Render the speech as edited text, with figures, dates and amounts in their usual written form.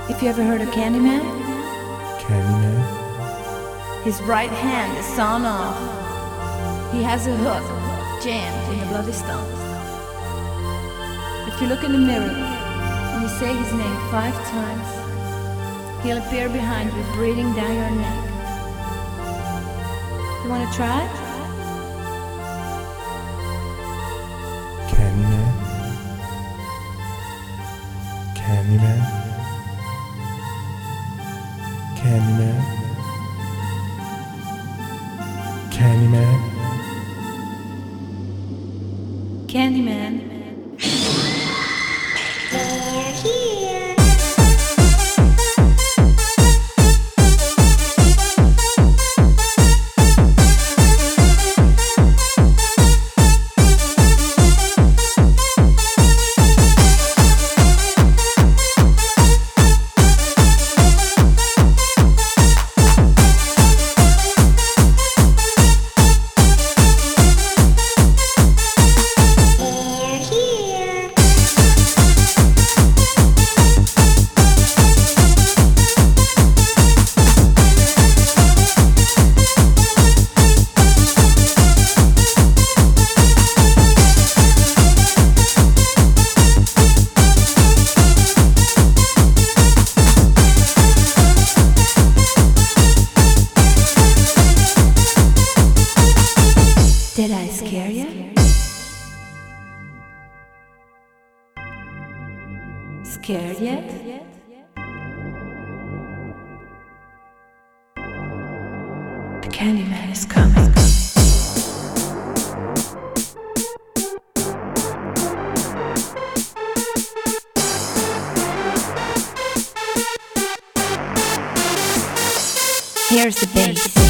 If you ever heard of Candyman? Candyman? His right hand is sawn off. He has a hook jammed in the bloody stump. If you look in the mirror and you say his name 5 times, he'll appear behind you, breathing down your neck. You wanna try? Candyman? Candyman? Candyman? Candyman? Candyman. They're here. Did I scare you? Scared yet? The Candyman is coming. Here's the bass.